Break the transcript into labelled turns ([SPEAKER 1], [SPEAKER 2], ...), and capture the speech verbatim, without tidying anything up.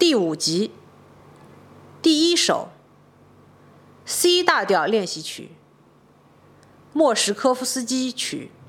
[SPEAKER 1] 第五集第一首 C 大调练习曲，莫什科夫斯基曲。